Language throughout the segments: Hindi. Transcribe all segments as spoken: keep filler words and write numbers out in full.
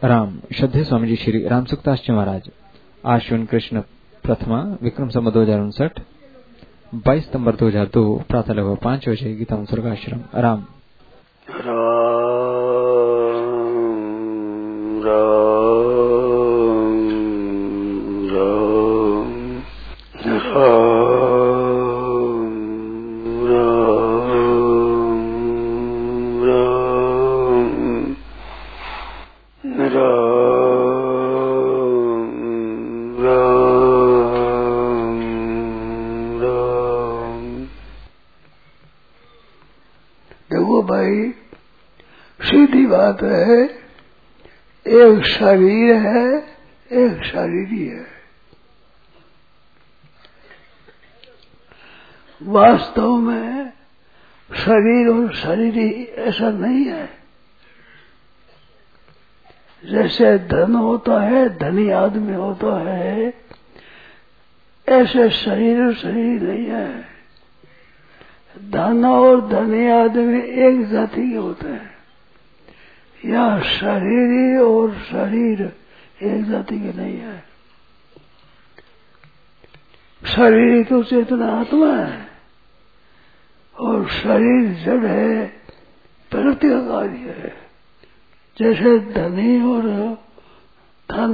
राम श्रद्धेय स्वामी जी श्री राम सुखदास जी महाराज आश्विन कृष्ण प्रथमा विक्रम संवत दो हजार उनसठ बाईस सितम्बर दो हजार दो प्रातः लगभग पांच बजे गीता स्वर्गाश्रम राम है। एक शरीर है, एक शरीरी है। वास्तव में शरीर और शरीरी ऐसा नहीं है। जैसे धन होता है, धनी आदमी होता है, ऐसे शरीर और शरीर नहीं है। धन और धनी आदमी एक जाति के होते हैं, या शरीरी और शरीर एक जाति के नहीं है। शरीर तो चेतना आत्मा है और शरीर जड़ है, प्रकृति का कार्य है। जैसे धनी और धन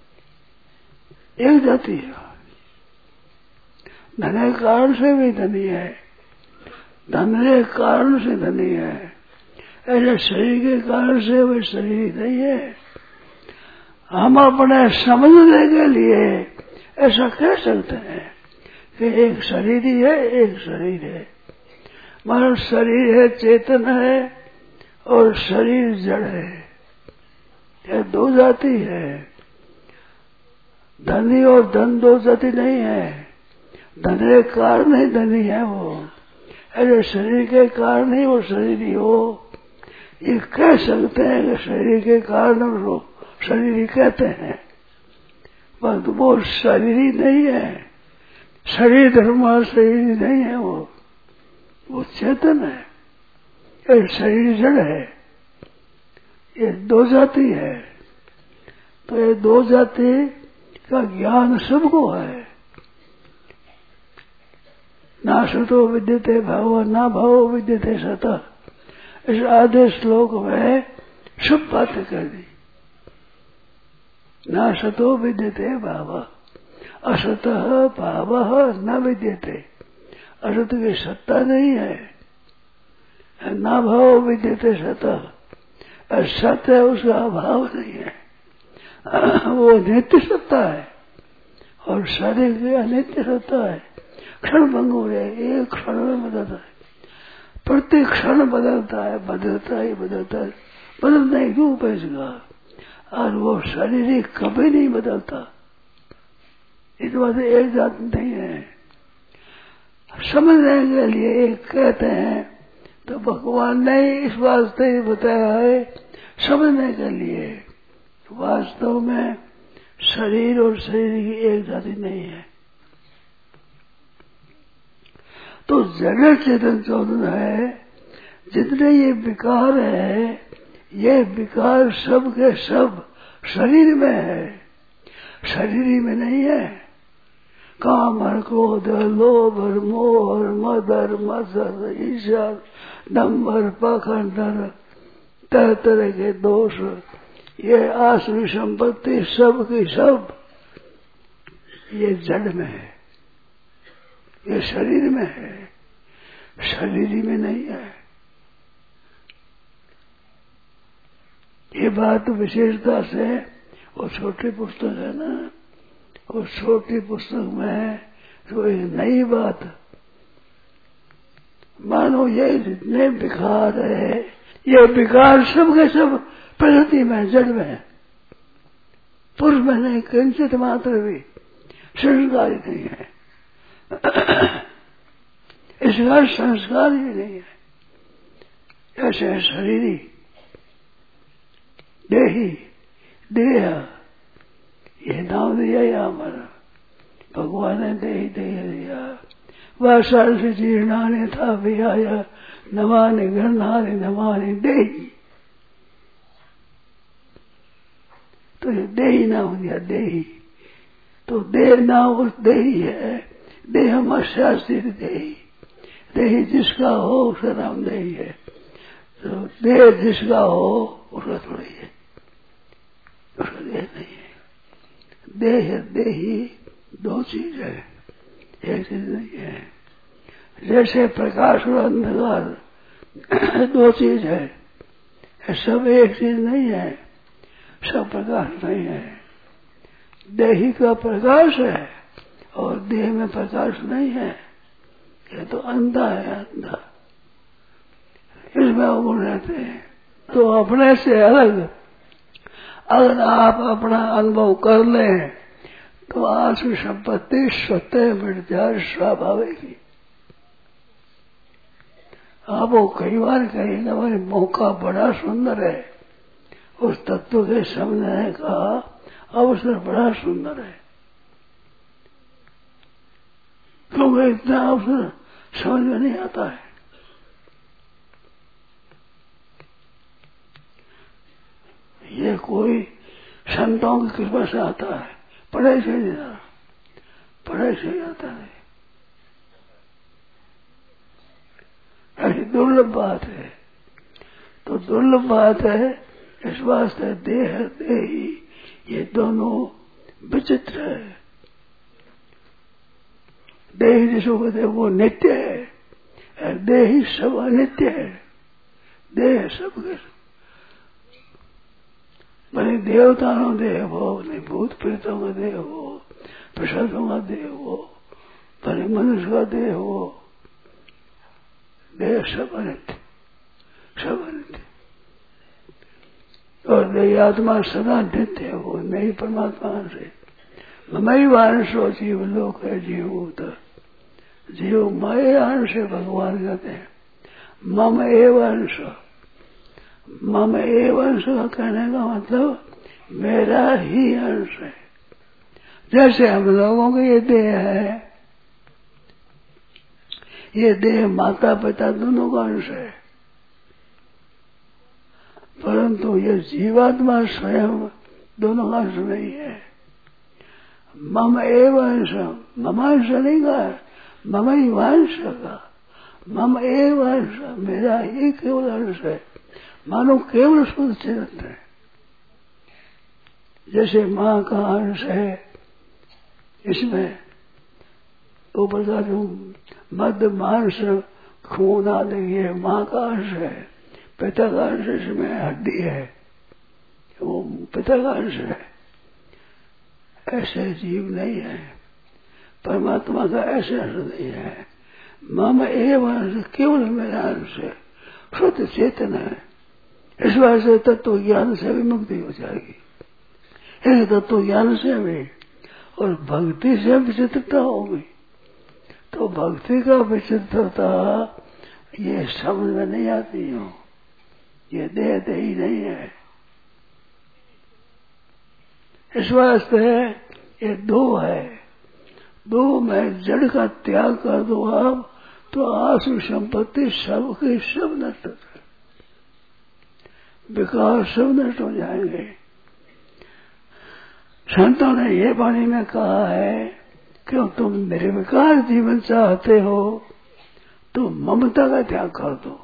एक जाति है, धन के कारण से भी धनी है, धन के कारण से धनी है। ऐसे शरीर के कारण से वह शरीर नहीं है। हम अपने समझने के लिए ऐसा कह सकते हैं कि एक शरीर ही है, एक शरीर है। मगर शरीर है चेतन है और शरीर जड़ है, यह दो जाति है। धनी और धन दो जाति नहीं है। धन के कारण ही धनी है वो, ऐसे शरीर के कारण ही वो शरीर हो। ये कह सकते हैं कि शरीर के कारण वो शरीर कहते हैं, पर वो शरीर ही नहीं है। शरीर धर्म शरीर नहीं है, वो वो चेतन है। ये शरीर जड़ है, ये दो जाति है। तो ये दो जाति का ज्ञान सबको है। ना सतो विद्यते भाव, ना भाव विद्यते सतः। इस आधे श्लोक में सब बातें कर दी। ना सतो विद्यते भाव, असतः भाव न विद्यते। असत की सत्ता नहीं है। ना भाव विद्यते सतः, सत्य है उसका अभाव नहीं है। वो नित्य सत्ता है और शरीर की अनित्य सत्ता है। क्षण भंगुर है, एक क्षण में बदलता है, प्रति क्षण बदलता है, बदलता ही बदलता है। बदलता है क्यों पैसगा? और वो शरीर कभी नहीं बदलता। इस बात एक जात नहीं है। समझने के लिए एक कहते हैं तो भगवान ने इस वास्ते ही बताया है, समझने के लिए। वास्तव में शरीर और शरीर की एक जाति नहीं है। तो जड़ चेतन चौदन है। जितने ये विकार है, ये विकार सब के सब शरीर में है, शरीर में नहीं है। काम और क्रोध, लोभ और मोह और मद और मत्सर, ईर्ष्या, दंभ और पाखंड, तरह तरह के दोष, ये आसुरी संपत्ति सब की सब ये जड़ में है, ये शरीर में है, शरीर में नहीं है। ये बात विशेषता से वो छोटी पुस्तक है ना, उस छोटी पुस्तक में तो एक नई बात, मानो ये जितने विकार है, ये विकार सब के सब प्रकृति में, जड़ में, पुरुष में नहीं, किंचित मात्र भी संस्कार ही नहीं है। इसका संस्कार ही नहीं है। ऐसे शरीरी, देही, देह, ये नाम दिया या हमारा भगवान ने देही देह दिया। वह साल से जीर्णाने था विहाया, नमाने गृहणाने नमाने देही। तो ये देही नाम दिया, देही। तो देह नाम देही है, देह शास्त्री देही, देही जिसका हो उसका नाम देही है। तो देह जिसका हो उसका थोड़ी है, उसका देह नहीं है। देह देही दो चीज है, एक चीज नहीं है। जैसे प्रकाश और अंधकार दो चीज है, सब एक चीज नहीं है, सब प्रकाश नहीं है। देही का प्रकाश है और देह में प्रकाश नहीं है, ये तो अंधा है, अंधा। इसमें अवगुण रहते हैं। तो अपने से अलग अगर आप अपना अनुभव कर लें तो आसु संपत्ति स्वतः मिट जाए, स्वाभाविक ही। आप वो कई बार कहेंगे भाई मौका बड़ा सुंदर है, उस तत्व के समझने का अवसर बड़ा सुंदर है, क्योंकि इतना अवसर समझ में नहीं आता है। ये कोई संतों की कृपा से आता है, पढ़ाई से नहीं आता, पढ़ाई से आता है। ऐसी दुर्लभ बात है। तो दुर्लभ बात है, इस वास्ते देह देही ये दोनों विचित्र है। देही जिसको कहते हैं वो नित्य है, देही सब अनित्य है। देह सब भले देवताओं देह हो, नहीं भूत प्रेतों का देह हो, प्रसादों का देह हो, भले मनुष्य का देह हो, देह सब अनित्य, सब अनित्य। और देह आत्मा सदा नित्य है, वो नहीं परमात्मा से। ममई वांशो जीव लोक है जीवभूत, जीव मय अंश है, भगवान कहते हैं। मम एव अंश, मम एव अंश का कहने का मतलब मेरा ही अंश है। जैसे हम लोगों के ये देह है, ये देह माता पिता दोनों का अंश है, परंतु ये जीवात्मा स्वयं दोनों का अंश नहीं है। मम एव अंश, मम अंश नहीं कहा, मम ही वंश का, मम एव अंश, मेरा ही केवल अंश है, मानो केवल शुद्ध चेतन है। जैसे माँ का अंश है इसमें, ऊपर का जो मध्य मांस खून आदि ये माँ का अंश है, पिता का अंश इसमें हड्डी है, वो पिता का अंश है। ऐसे जीव नहीं है, परमात्मा का ऐसे अंश नहीं है। मम एव अंश केवल मेरा अंश है, शुद्ध चेतन है। इस बात से तत्व ज्ञान से भी मुक्ति हो जाएगी, इस तत्व ज्ञान से भी, और भक्ति से विचित्रता होगी। तो भक्ति का विचित्रता ये समझ में नहीं आती हो, ये देह देही नहीं है। इस वास्ते ये दो है, दो में जड़ का त्याग कर दो आप तो आसु संपत्ति सबके सब नष्ट हो जाए, विकार सब नष्ट हो जाएंगे। संतों ने ये वाणी में कहा है क्यों तुम निर्विकार जीवन चाहते हो तो ममता का त्याग कर दो।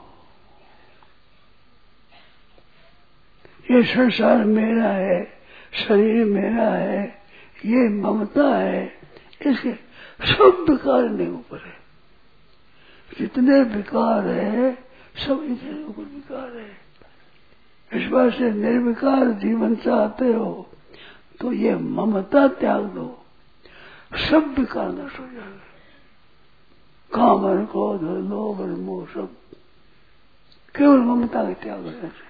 ये संसार मेरा है, शरीर मेरा है, ये ममता है, इसके सब विकार नहीं ऊपर है। जितने विकार है सब इतने ऊपर विकार है। इस बात से निर्विकार जीवन चाहते हो तो ये ममता त्याग दो, सब विकार नष्ट हो जाएगा। काम और क्रोध और लोभ और मोह सब केवल ममता का त्याग करना चाहिए।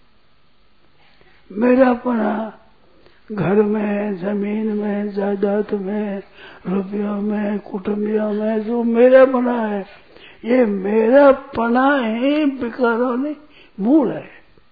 मेरापना घर में, जमीन में, जायदाद में, रुपयों में, कुटुंबियों में जो मेरा पना है, ये मेरा पना ही विकारों ने मूल है।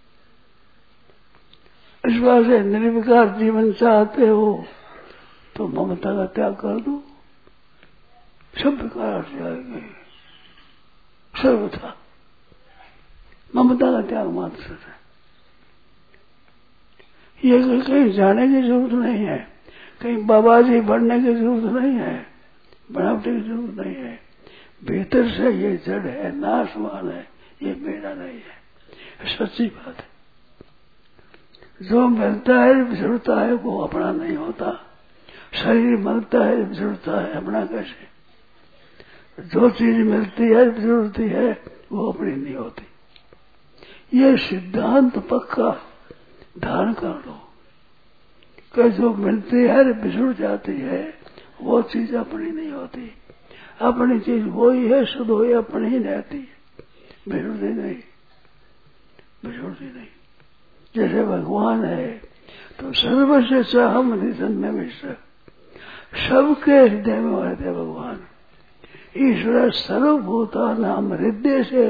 इस बात से निर्विकार जीवन चाहते हो तो ममता का त्याग कर दो, सब विकार हट जाएंगे। सर्वथा ममता का त्याग मात्र है। ये कहीं जाने की जरूरत नहीं है, कहीं बाबा जी बनने की जरूरत नहीं है, बनावटी की जरूरत नहीं है। भीतर से ये जड़ है, नाशवान है, ये मेरा नहीं है, सच्ची बात है। जो मिलता है बिछड़ता है वो अपना नहीं होता। शरीर मिलता है बिछड़ता है, अपना कैसे? जो चीज मिलती है बिछड़ती है वो अपनी नहीं होती। ये सिद्धांत पक्का धारण कर लो कि जो मिलती है बिछड़ जाती है वो चीज अपनी नहीं होती। अपनी चीज वही है, शुद्ध वही अपनी ही रहती है, बिछड़ती नहीं, बिछड़ती नहीं। जैसे भगवान है तो सर्वस्य चाहम हृदय मिश्र, सबके हृदय में रहते भगवान। ईश्वर सर्वभूता नाम हृदय से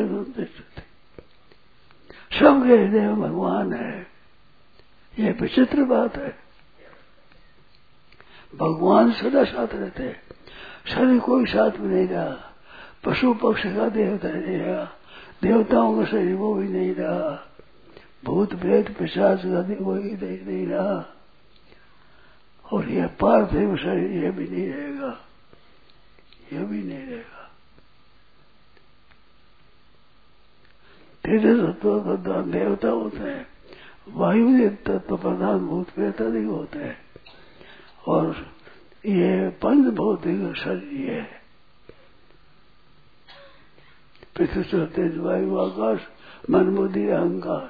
सबके हृदय में भगवान है। ये विचित्र बात है। भगवान सदा साथ रहते हैं, शरीर कोई साथ में नहीं रहा। पशु पक्षी का देवता नहीं रहा, देवताओं का शरीर वो भी नहीं रहा, भूत प्रेत पिशाच का वो ही नहीं रहा, और यह पार्थिव शरीर यह भी नहीं रहेगा, यह भी नहीं रहेगा। तेजस तत्व प्रधान देवता होते हैं, वायु तत्व प्रधान भूत प्रेत अधिक होते हैं, और ये पंच भौतिक शरीर है, पृथ्वी तेज वायु आकाश मन बुद्धि अहंकार,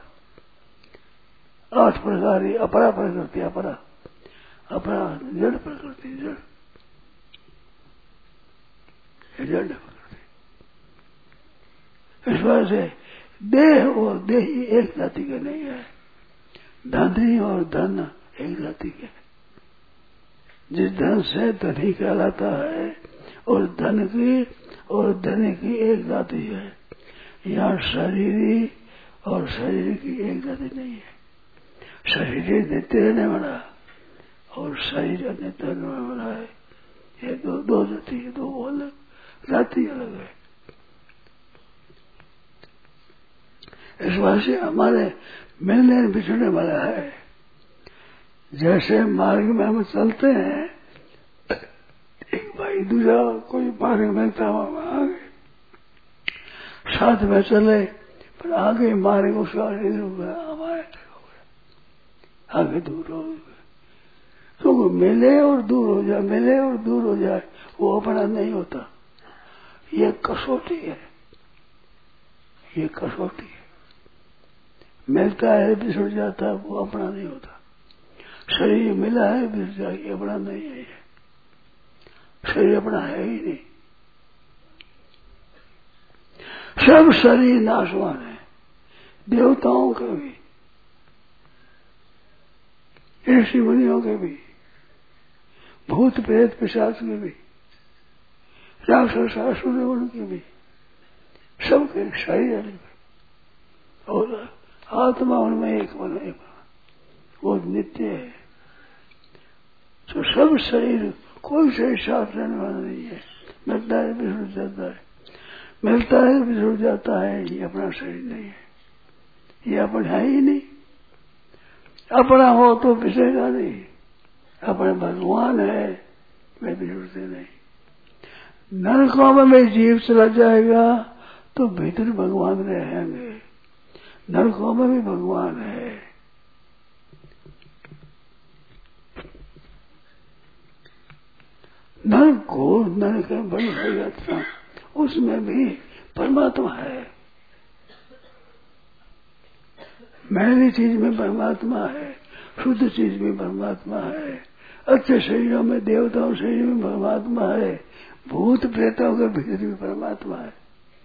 आठ प्रकार ही अपरा प्रकृति, अपरा अपरा जड़ प्रकृति, जड़ जड़ प्रकृति। इस वजह से देह और देही एक जाति के नहीं है, धनी और धन एक जाति के। जिस धन से धनी कहलाता है और धन की और धनी की एक जाति है। यहाँ शरीरी और शरीर की एक जाति नहीं है। शरीर नित्य रहने वाला और शरीर अनित्य रहने वाला है। ये दो दो जाति है, दो अलग जाति अलग है। इस बात से हमारे मिलने बिछड़ने वाला है। जैसे मार्ग में हम चलते हैं, एक भाई दूसरा कोई मार्ग मिलता हुआ आगे साथ में चले, पर आगे मार्ग उसका हमारे आगे दूर हो गए। तो मिले और दूर हो जाए, मिले और दूर हो जाए, वो अपना नहीं होता। ये कसौटी है, ये कसौटी है। मिलता है बिछड़ जाता है, वो अपना नहीं होता। शरीर मिला है बिछड़ जाए, ये अपना नहीं है। ये शरीर अपना है ही नहीं। सब शरीर नाशवान है, देवताओं के भी, ऋषि मुनियों के भी, भूत प्रेत पिशाच के भी, राक्षस असुर उनके भी, सबके शरीर अलग और आत्मा उनमें एक बना, एक बना, वो नित्य है। तो सब शरीर, कोई शरीर साथ रहने वाला नहीं है। मिलता है बिछड़ जाता है, मिलता है बिछड़ जाता है। ये अपना शरीर नहीं है, ये अपना है ही नहीं। अपना हो तो बिछड़ेगा नहीं। अपने भगवान है, वे बिछड़ते नहीं। नरकों में जीव चला जाएगा तो भीतर भगवान रहेंगे। नरकों में भी भगवान है। नरक को नरक है बड़ी बड़ी यात्रा, उसमें भी परमात्मा है। मैली चीज में परमात्मा है, शुद्ध चीज में परमात्मा है। अच्छे शरीरों में, देवताओं शरीर में परमात्मा है। भूत प्रेतों के भीतर भी परमात्मा है।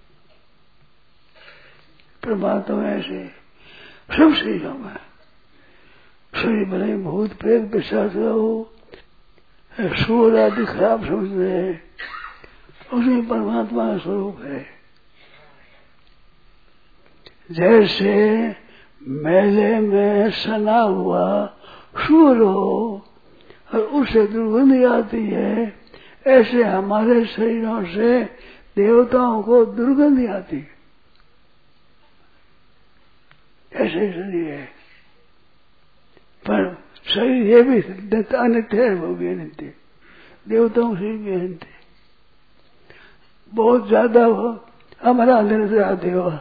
परमात्मा ऐसे सब शरीरों में। शरीर भले भूत प्रेत पिशाच हो, सूर आदि खराब समझ रहे, उसमें परमात्मा का स्वरूप है। जैसे मेले में सना हुआ सूर हो और उससे दुर्गंध आती है, ऐसे हमारे शरीरों से देवताओं को दुर्गंध आती है। ऐसे शरीर है, पर शरीर ये भी अनित्य है, वो भी अनित्य। देवताओं से भी अनित्य, बहुत ज्यादा हो हमारा निर्जरा देवा,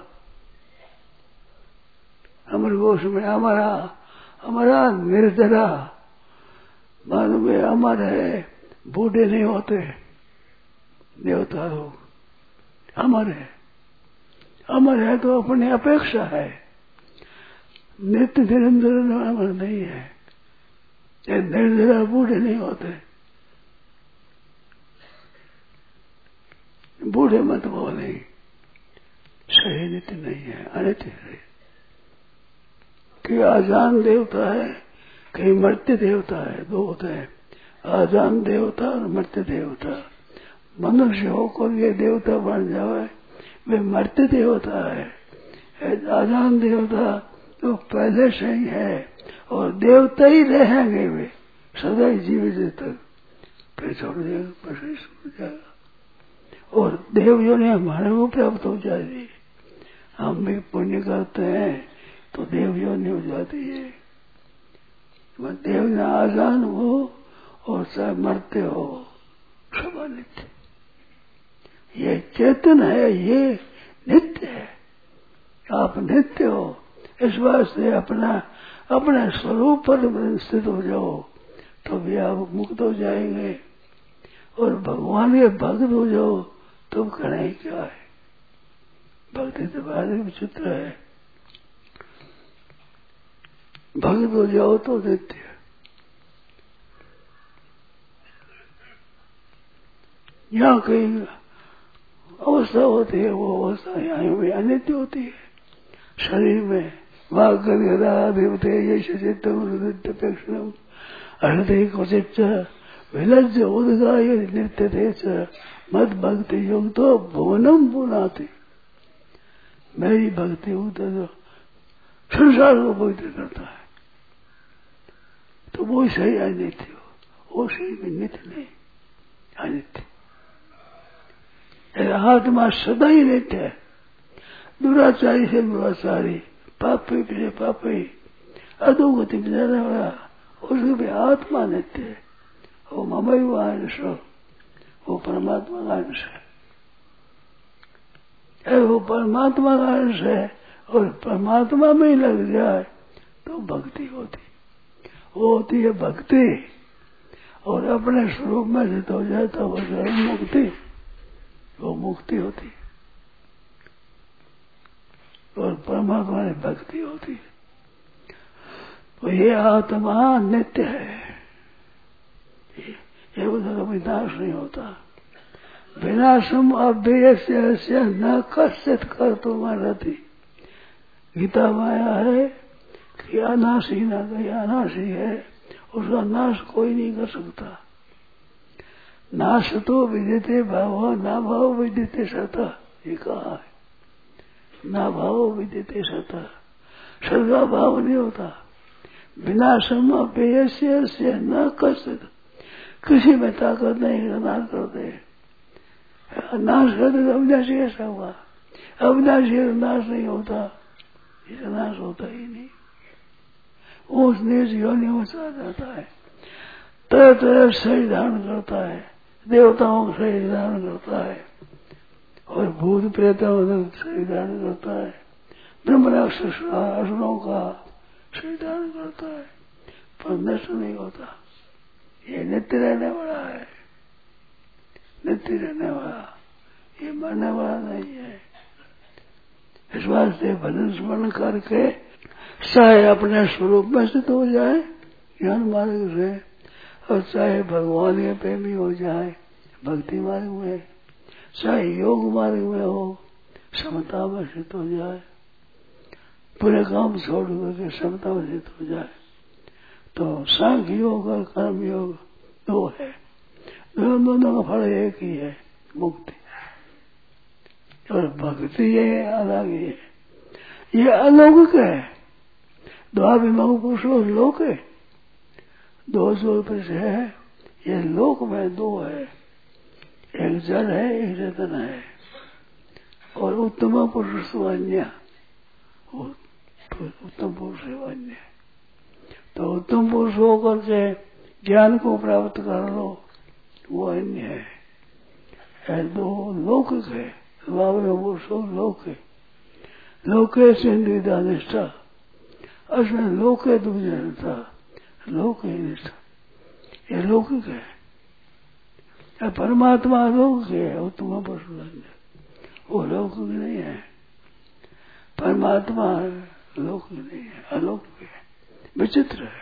अमर घोष में हमारा हमारा निर्जरा मालूम है, अमर है, बूढ़े नहीं होते देवता लोग, अमर है। अमर है तो अपनी अपेक्षा है, नित्य निरंतर अमर नहीं है। ये निर्जरा बूढ़े नहीं होते, बूढ़े मत बोले, सही नित्य नहीं है, अनित्य है। कि आजान देवता है, कहीं मर्त्य देवता है, दो होते हैं, आजान देवता और मर्त्य देवता। मनुष्य होकर ये देवता बन जाए वे मर्त्य देवता है। आजान देवता तो पहले से ही है और देवता ही रहेंगे वे सदा ही जीवित तक, फिर छोड़ देगा, फिर छोड़ जाएगा। और देव जो ने हमारे को प्राप्त हो जाएगी। हम भी पुण्य करते हैं तो देव जो नहीं हो जाती है। देव न आजान हो और सब मरते हो, सब अनित्य। ये चेतन है, ये नित्य है। आप नित्य हो, इस वास्ते अपना अपने स्वरूप पर स्थित हो जाओ तो भी आप मुक्त हो जाएंगे। और भगवान के भक्त हो जाओ तो करें क्या है। भक्ति तो बाहर विचित्र है, भक्त हो जाओ तो नित्य। यहाँ कहीं अवस्था होती है, वो अवस्था यहाँ भी अनित्य होती है। शरीर में वाग्देवते ये चित्तम हृदय क्वचित विलज्ज उदगाय नृत्य थे मद भक्ति योग तो भुवनम पुनाति। मेरी भक्ति तो संसार को पवित्र करता है, तो वो सही अनित्य हो, वो सही भी नित्य नहीं, अनित्य। आत्मा सदा ही नित्य है। दुराचारी से दुराचारी, पापी से पापी, अधोगति में जाने वाला, उसके भी आत्मा नित्य है। वो ममई वो अंश, वो परमात्मा का अंश है। वो परमात्मा का अंश है और परमात्मा में ही लग जाए तो भक्ति होती, वो होती है भक्ति। और अपने स्वरूप में स्थित हो जाए तो वो जन्म मुक्ति, वो मुक्ति होती है। और परमात्मा में भक्ति होती है। तो ये आत्मा नित्य है, ये उधर विनाश नहीं होता। विनाशम अव्ययस्य न कश्चित कर तुम रहती। गीता माया है कि अनाशी ना कहीं अनाशी है, उसका नाश कोई नहीं कर सकता। नाश तो विदिते भाव, ना भाव विदिते सता, ये कहा है। ना भाव विदिते सता, सदा भाव नहीं होता। विनाशम अव्ययस्य न कश्चित, किसी में ताकत नहीं नाश करते। नाश करते तो अविनाशी ऐसा हुआ, अविनाशी नाश नहीं होता, इसका नाश होता ही नहीं। ऊंच नीच योनियों में चला जाता है, तरह तरह शरीर धारण करता है, देवताओं का शरीर धारण करता है और भूत प्रेतों का शरीर धारण करता है, ब्रह्म राक्षस असुरों का शरीर धारण करता है, पर नष्ट नहीं होता। ये नित्य रहने वाला है, नित्य रहने वाला, ये मरने वाला नहीं है। इस वास्ते भजन स्मरण करके चाहे अपने स्वरूप में स्थित हो जाए ज्ञान मार्ग से, और चाहे भगवान के प्रेमी हो जाए भक्ति मार्ग में, चाहे योग मार्ग में हो समता में स्थित हो जाए, पूरे काम छोड़ करके समता में स्थित हो जाए, तो सांख्य योग और कर्म योग दो है, दोनों दोनों का फल एक ही है, मुक्ति। और भक्ति ये अलग ही है, ये अलौकिक है। द्वाभिमुख पुरुषो लोक है, दो सौ पुरुष है, ये लोक में दो है, एक जड़ है एक चेतन है। और उत्तम पुरुष अन्य, उत्तम पुरुष अन्य। तो तुम पुरुष होकर के ज्ञान को प्राप्त कर लो, वो अन्य है। है दो लौकिक है, पुरुषो लोक है। लोके सिंधिदा निष्ठा, असमें लोके दूसरी निष्ठा, लोक निष्ठा, ये लौकिक है। या परमात्मा लौकिक है, वो तुम्हारा पुरुष, वो लौकिक नहीं है। परमात्मा लौकिक नहीं है, अलौकिक है, विचित्र है।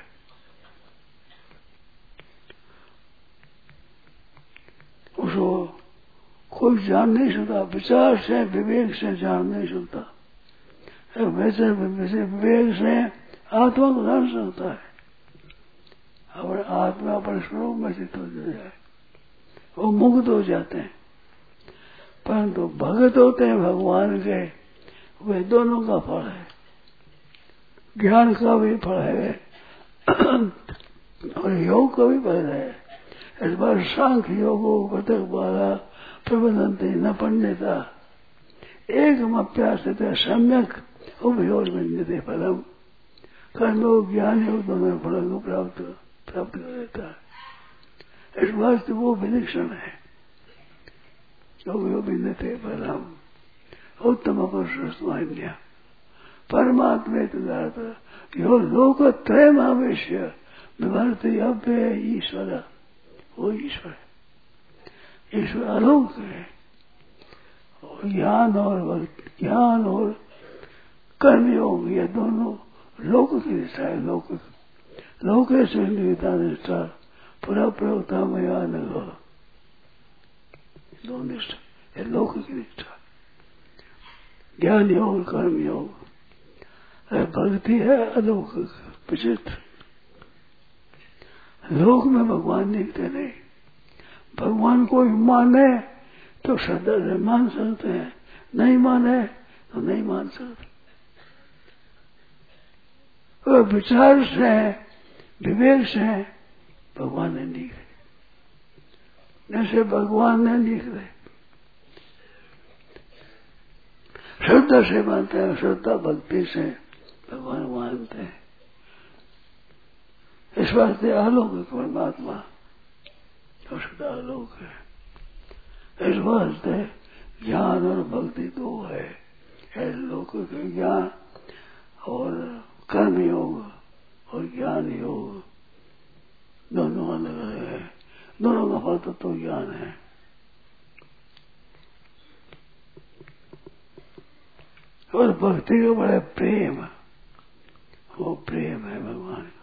उसको कोई जान नहीं सकता, विचार से विवेक से जान नहीं सकता। वैसे विवेक से आत्मा को जान सकता है, और आत्मा अपने स्वरूप में स्थित हो जाए, वो मुक्त हो जाते हैं। परंतु भगत होते हैं भगवान के, वे दोनों का फल है, ज्ञान का भी फल है और योग का भी फल है। इस बार सांख्य योग पतक बाला प्रबंधनते न पंडिता एक अभ्यास सम्यक उपयोग विद्यते फलम, कर्म ज्ञान योग दोनों फल को प्राप्त प्राप्त कर देता है। इस वास्ते वो विलक्षण है। योग विद्यते फलम उत्तम पुरुषमान्य परमात्मा यो लोकत्रयम आवेश्य विभर्ति अव्यय ईश्वर, वो ईश्वर है। ईश्वर अलौकिक है, और ज्ञान और ज्ञान और कर्मयोग ये दोनों लौकिक निष्ठा है। लौकिक लौके से निष्ठा पूरा प्रयोगता मया नगो, दो निष्ठा, ये लौकिक निष्ठा। ज्ञान योग कर्म योग, भक्ति है अलौकिक विचित्र। लोक में भगवान दिखते नहीं। भगवान को माने तो श्रद्धा से मान सकते हैं, नहीं माने तो नहीं मान सकते। और विचार से विवेक से भगवान ने लिख रहे, जैसे भगवान ने लिख रहे। श्रद्धा से मानते हैं, श्रद्धा भक्ति से भगवान मानते हैं। इस वास्ते अलौकिक परमात्मा और सदा आलोक है। इस वास्ते ज्ञान और भक्ति दो है। लौकिक ज्ञान और कर्म योग और ज्ञान योग दोनों अलग अलग है। दोनों का फल तो ज्ञान है। और भक्ति का बड़ा प्रेम, वो प्रेम है भगवान का।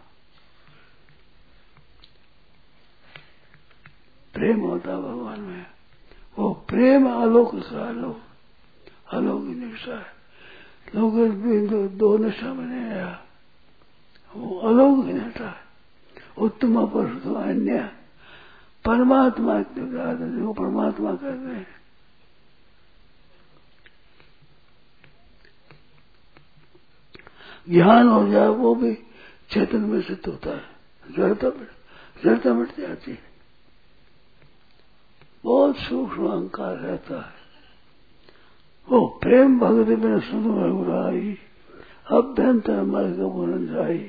प्रेम होता भगवान में, वो प्रेम अलौकिक का अलौकिक अलौकिक निष्ठा है। लोग दो, दो निष्ठा में नहीं आया, वो अलौकिक निष्ठा है। उत्तम पुरुष तो अन्य परमात्मा जो परमात्मा कहते हैं। ज्ञान हो जाए वो भी चेतन में सिद्ध होता है, जड़ता जड़ता मिट जाती है। बहुत सूक्ष्म अहंकार रहता है। वो प्रेम भक्ति में सुन रघुराई अभ्यंतर मार्ग पूर्ण जाई।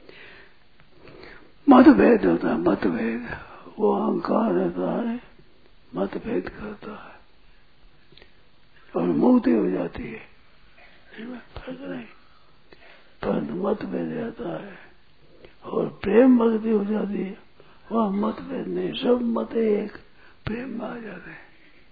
मतभेद होता है, मतभेद। वो अहंकार रहता है, मतभेद करता है और मुक्ति हो जाती है। इसमें फर्क नहीं, परंतु मतभेद रहता है और प्रेम भक्ति हो जाती है। वह मतभेद नहीं, सब मत एक प्रेम में आ जाते हैं,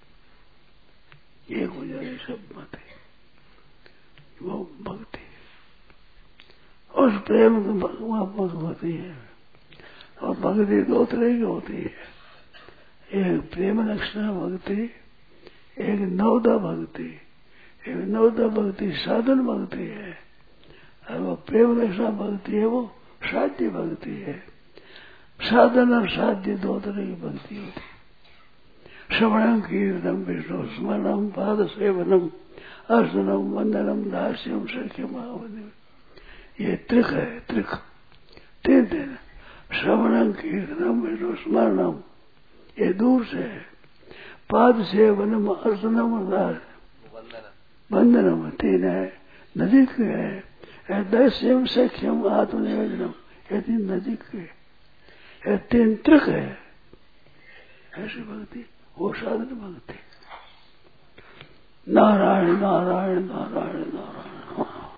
एक हो जाए सब मत है। वो भक्ति उस प्रेम वह भक्ति है। और भक्ति दो तरह की होती है, एक प्रेम लक्षण भक्ति, एक नवदा भक्ति। एक नवदा भक्ति साधन भक्ति है, और वो प्रेम लक्षण भक्ति है, वो साध्य भक्ति है। साधन और साध्य दो तरह की भक्ति होती है। श्रवणम कीर्तनम विष्णु स्मरणम पाद सेवनम अर्चनम वंदनम दास्यम सख्यम आवनम, ये त्रिक है। त्रिक तीन दिन, श्रवणम कीर्तनम विष्णु स्मरणम ये दूर से है, पाद सेवनम अर्चनम वंदनम तीन है, नजीक है। दास्यम सख्यम आत्मनिवेदनम इतनी नजीक है, यह तेंत्रिक है। ऐसी भक्ति वो साधन भक्ति। नारायण नारायण नारायण नारायण।